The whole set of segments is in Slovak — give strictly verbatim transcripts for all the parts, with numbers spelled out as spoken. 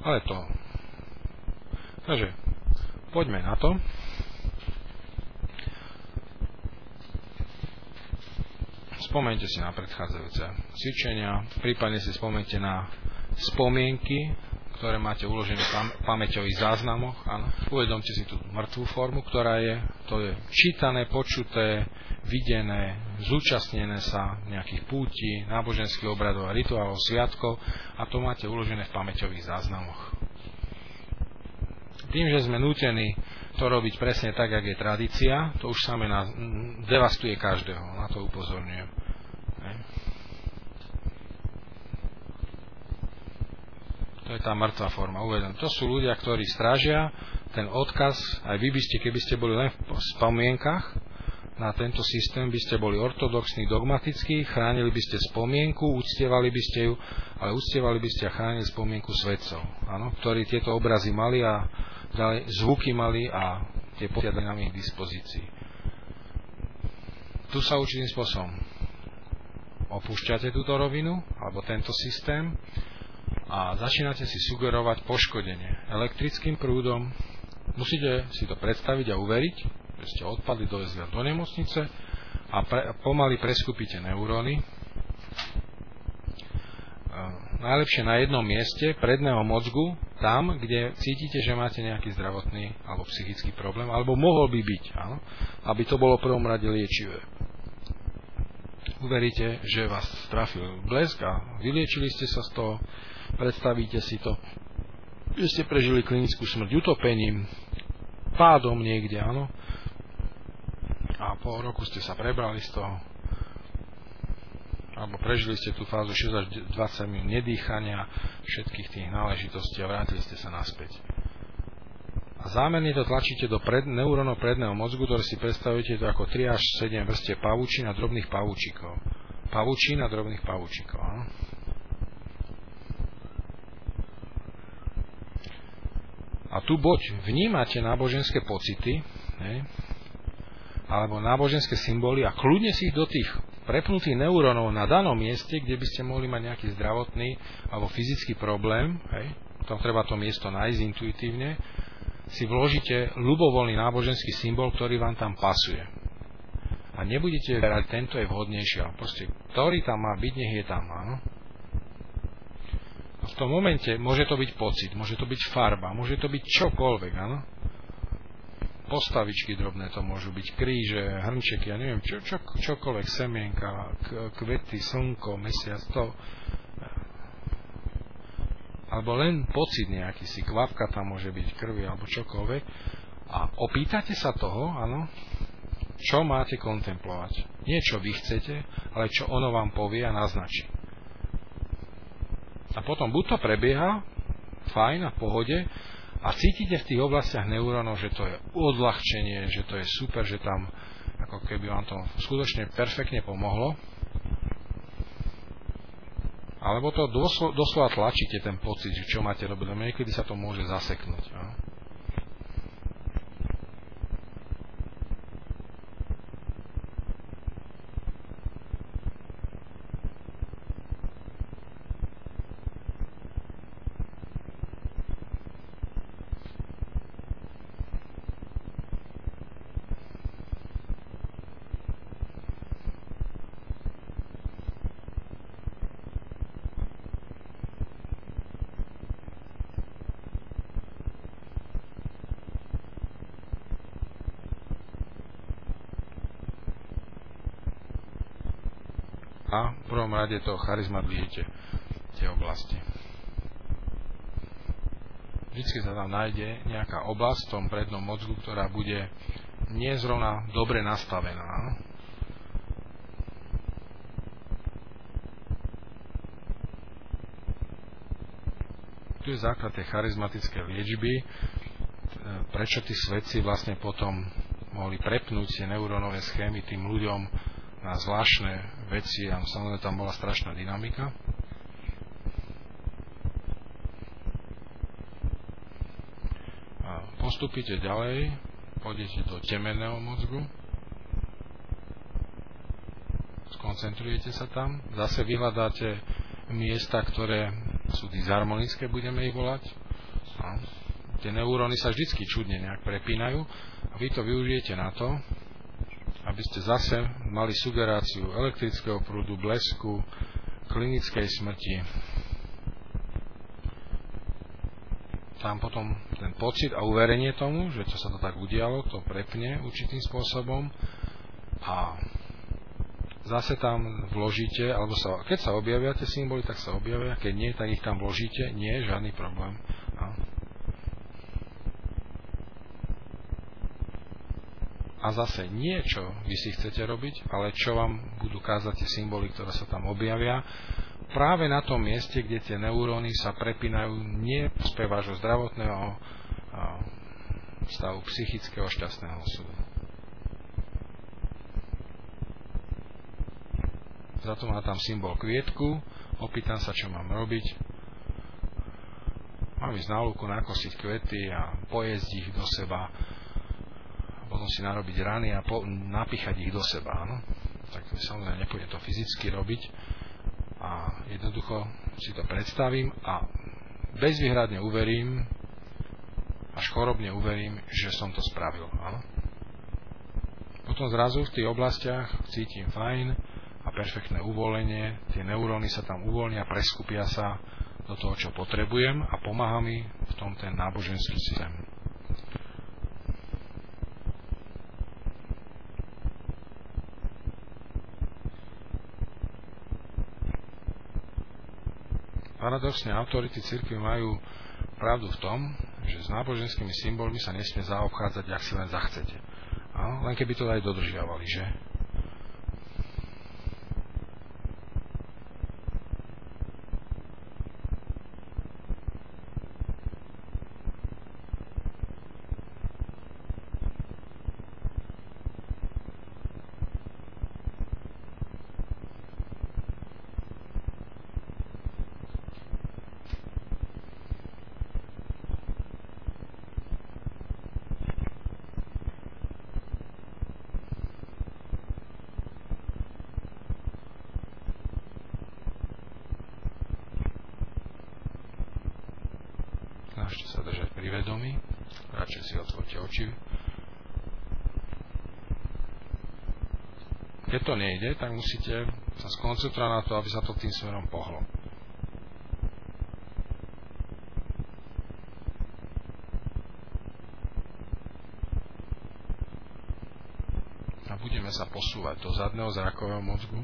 Ale to. Takže, poďme na to. Spomeňte si na predchádzajúce cvičenia, prípadne si spomeňte na spomienky, ktoré máte uložené v pam- pamäťových záznamoch. Áno. Uvedomte si tú mŕtvú formu, ktorá je, to je čítané, počuté, videné, zúčastnené sa nejakých pútí, náboženských obradov a rituálov, sviatkov a to máte uložené v pamäťových záznamoch. Tým, že sme nútení to robiť presne tak, jak je tradícia, to už samé nás devastuje každého, na to upozorňujem. To je tá mŕtva forma, uvedom. To sú ľudia, ktorí strážia ten odkaz, aj vy by ste, keby ste boli len v spomienkach na tento systém, by ste boli ortodoxní, dogmatickí, chránili by ste spomienku, uctievali by ste ju, ale uctievali by ste a chránili spomienku svetcov, áno, ktorí tieto obrazy mali a ďalej, zvuky mali a tie potiadli na ich dispozícii. Tu sa určitým spôsobom opúšťate túto rovinu, alebo tento systém, a začínate si sugerovať poškodenie elektrickým prúdom. Musíte si to predstaviť a uveriť, že ste odpadli do väzlia do nemocnice a pre, pomaly preskupíte neuróny. E, najlepšie na jednom mieste predného mozgu, tam, kde cítite, že máte nejaký zdravotný alebo psychický problém, alebo mohol by byť, áno, aby to bolo v prvom rade liečivé. Uveríte, že vás trafil blesk a vyliečili ste sa z toho. Predstavíte si to, že ste prežili klinickú smrť utopením, pádom niekde, áno. A po roku ste sa prebrali z toho. Alebo prežili ste tú fázu šesť až dvadsať minút nedýchania, všetkých tých náležitostí a vrátili ste sa naspäť. A zámerne to tlačíte do pred, neurónov predného mozgu, ktoré si predstavujete to ako tri až sedem vrstiev pavučín a drobných pavúčikov. Pavučín a drobných pavúčikov, áno. A tu buď vnímate náboženské pocity, ne, alebo náboženské symboly a kľudne si ich do tých prepnutých neurónov na danom mieste, kde by ste mohli mať nejaký zdravotný alebo fyzický problém, hej, tam treba to miesto nájsť intuitívne, si vložíte ľubovoľný náboženský symbol, ktorý vám tam pasuje. A nebudete verať, tento je vhodnejší, ale proste, ktorý tam má byť, nech je tam, áno. V tom momente môže to byť pocit, môže to byť farba, môže to byť čokoľvek, áno. Postavičky drobné to môžu byť, kríže, hrnčeky, ja neviem, čo, čo, čokoľvek, semienka, kvety, slnko, mesiac, to. Alebo len pocit nejaký si, kvapka tam môže byť, krvi, alebo čokoľvek. A opýtate sa toho, áno, čo máte kontemplovať. Nie čo vy chcete, ale čo ono vám povie a naznačí. A potom buď to prebieha, fajn a v pohode, a cítite v tých oblastiach neurónov, že to je odľahčenie, že to je super, že tam ako keby vám to skutočne perfektne pomohlo. Alebo to doslo, doslova tlačíte ten pocit, že čo máte robiť, lebo niekedy sa to môže zaseknúť. No? A v prvom rade to charizmatizujete tie oblasti. Vždycky sa tam nájde nejaká oblasť v tom prednom mozgu, ktorá bude nie zrovna dobre nastavená. Tu je základ tej charizmatickej liečby, prečo tí svedci vlastne potom mohli prepnúť tie neurónové schémy tým ľuďom na zvláštne veci a samozrejme tam bola strašná dynamika. A postupíte ďalej, pôjdete do temenného mozgu, skoncentrujete sa tam, zase vyhľadáte miesta, ktoré sú disharmonické, budeme ich volať, No. Tie neuróny sa vždycky čudne nejak prepínajú a vy to využijete na to, aby ste zase mali sugeráciu elektrického prúdu, blesku, klinickej smrti. Tam potom ten pocit a uverenie tomu, že to sa to tak udialo, to prepne určitým spôsobom a zase tam vložíte, alebo sa, keď sa objavia tie symboly, tak sa objavia, keď nie, tak ich tam vložíte, nie je žiadny problém. No. A zase nie, čo vy si chcete robiť, ale čo vám budú kázať tie symboly, ktoré sa tam objavia, práve na tom mieste, kde tie neuróny sa prepínajú nie z vášho zdravotného stavu psychického šťastného súdu. Za to má tam symbol kvietku, opýtam sa, čo mám robiť. Mám ísť na lúku, nakosiť kvety a pojesť ich do seba, potom si narobiť rany a po, napíchať ich do seba. No? Tak samozrejme nepôjde to fyzicky robiť a jednoducho si to predstavím a bezvýhradne uverím, až chorobne uverím, že som to spravil. Áno? Potom zrazu v tých oblastiach cítim fajn a perfektné uvoľnenie, tie neuróny sa tam uvoľnia, preskupia sa do toho, čo potrebujem a pomáha mi v tom ten náboženský systém. Paradoxne autority cirkvi majú pravdu v tom, že s náboženskými symbolmi sa nesmie zaobchádzať, ak si len zachcete. Áno? Len keby to aj dodržiavali, že? Snažte sa držať pri vedomí, radšej si otvorte oči. Keď to nejde, tak musíte sa skoncentrovať na to, aby sa to tým smerom pohlo. A budeme sa posúvať do zadného zrakového mozgu.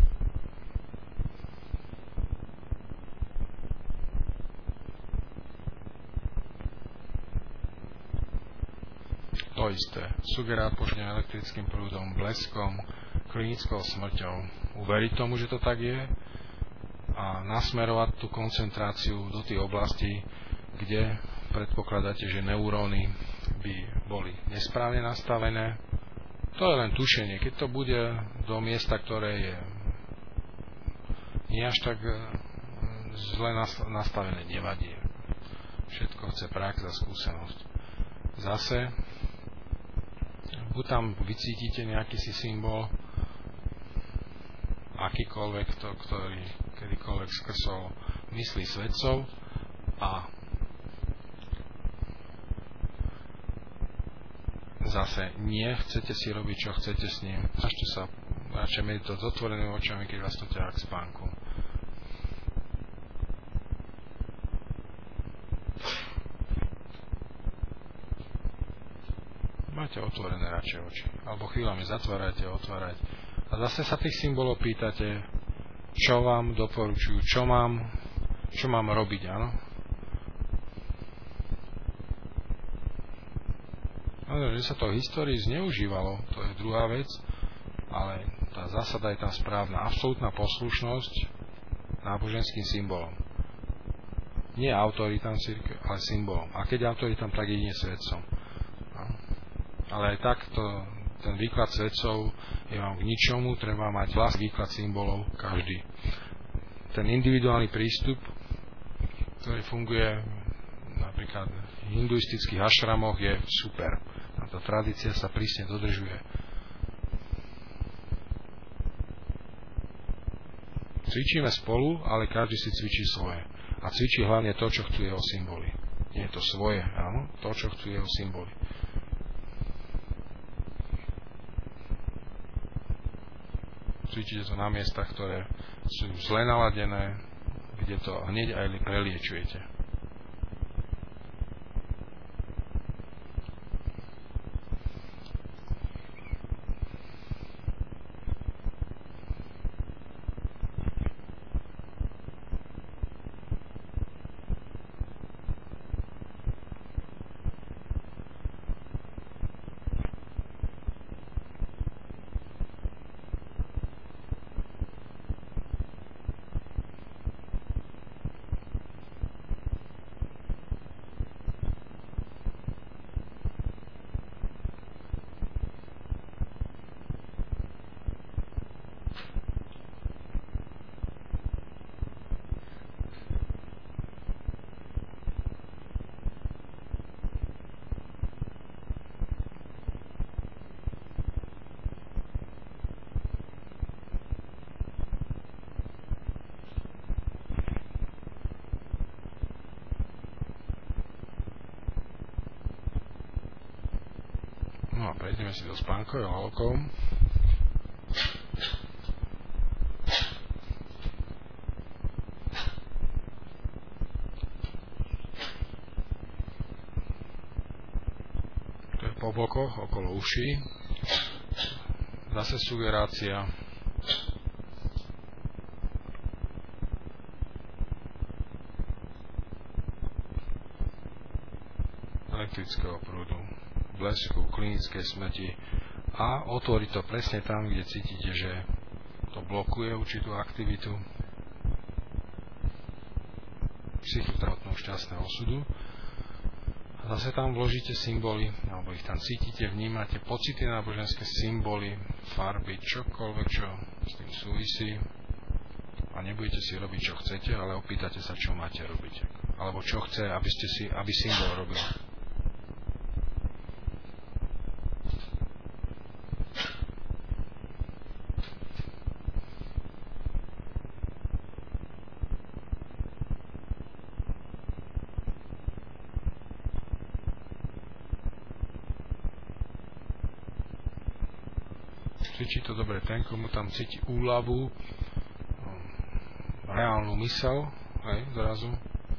To isté. Sugerát počne elektrickým prúdom, bleskom, klinickou smrťou. Uveriť tomu, že to tak je a nasmerovať tú koncentráciu do tých oblastí, kde predpokladáte, že neuróny by boli nesprávne nastavené. To je len tušenie. Keď to bude do miesta, ktoré je nie až tak zle nastavené, nevadí. Všetko chce prax a skúsenosť. Zase buď tam vycítite nejaký si symbol, akýkoľvek to, ktorý kedykoľvek skrsol myslí svedcov a zase nie, chcete si robiť, čo chcete s ním. Snažte sa radšej meditovať s otvorenými očami, keď vás to ťahá k spánku. Máte otvorené radšej oči. Alebo chvíľami zatvárajte, otvárajte. A zase sa tých symbolov pýtate, čo vám doporučujú, čo mám, čo mám robiť, áno? No, že sa to v histórii zneužívalo, to je druhá vec, ale tá zásada je tam správna. Absolútna poslušnosť náboženským symbolom. Nie autoritám cirkvi, ale symbolom. A keď autoritám, tak jedine svedcom. Ale aj tak to, ten výklad svedcov je vám k ničomu, treba mať vlastný výklad symbolov každý. Ten individuálny prístup, ktorý funguje napríklad v hinduistických ašramoch, je super. A tá tradícia sa prísne dodržuje. Cvičíme spolu, ale každý si cvičí svoje. A cvičí hlavne to, čo chcú jeho symboly. Nie je to svoje, áno, to, čo chcú jeho symboly. Cítite to na miestach, ktoré sú zle naladené, kde to hneď aj preliečujete. No a prejdeme si do spánkového holkou. To je po bokoch, okolo uší. Zase sugerácia. Elektrického prúdu, blesku, klinickej smrti a otvoriť to presne tam, kde cítite, že to blokuje určitú aktivitu psychoterapeutného šťastného osudu. A zase tam vložíte symboly, alebo ich tam cítite, vnímate pocity náboženské, symboly, farby, čokoľvek, čo s tým súvisí. A nebudete si robiť, čo chcete, ale opýtate sa, čo máte robiť. Alebo čo chce, aby ste si, aby symbol robil. Cvičí to dobre ten, komu tam cíti úľavu, reálnu myseľ, hej, zrazu.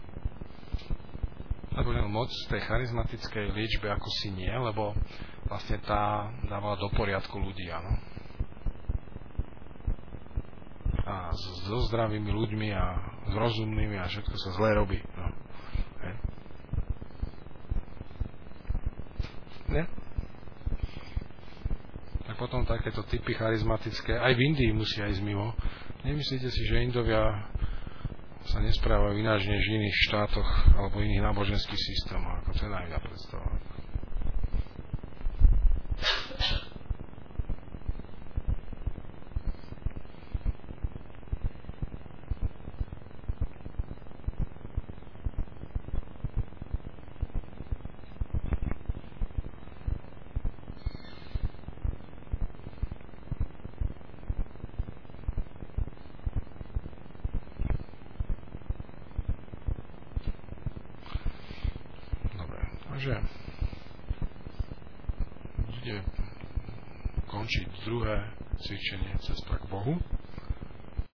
Lebo moc tej charizmatickej liečbe ako si nie, lebo vlastne tá dávala do poriadku ľudí, áno. A so zdravými ľuďmi a s rozumnými a všetko sa zle robí. No. Hej. Nie? Tak potom takéto typy charizmatické, aj v Indii musia ísť mimo. Nemyslíte si, že Indovia sa nesprávajú ináč než v iných štátoch alebo iných náboženských systémoch, ako to je najviac predstavovať. Takže bude končiť druhé cvičenie Cesta k Bohu.